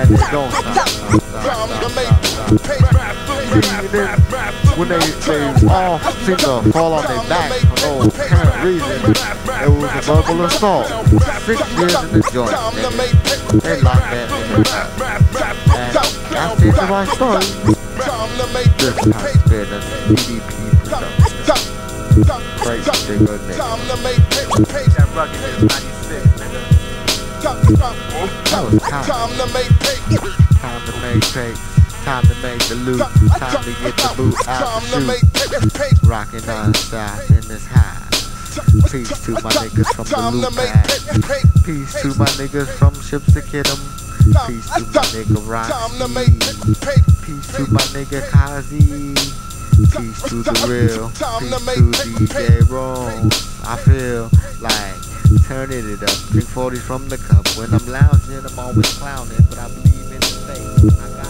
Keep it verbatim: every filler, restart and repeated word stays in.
It don't stop, stop, stop, stop, stop, stop. See, then, when they, they all seem to fall on their back for no apparent reason, it was a verbal assault. Six years in the joint, nigga. They locked that nigga up. And that's the end of my story. This has been a D D P production. Crazy digger nigga. That rugged is ninety-six, nigga. That was time. Time to make pay. Time to make the loot. Time to get the boot out the shoot. Rockin' non-stop in this high. Peace to my niggas from the loop pad. Peace to my niggas from Ships to Kid'em. Peace to my nigga Roxy. Peace to my nigga Kazi. Peace to the real. Peace to D J Rome. I feel like turning it up. Drink forties from the cup. When I'm lounging, I'm always clowning. But I believe in the faith. I got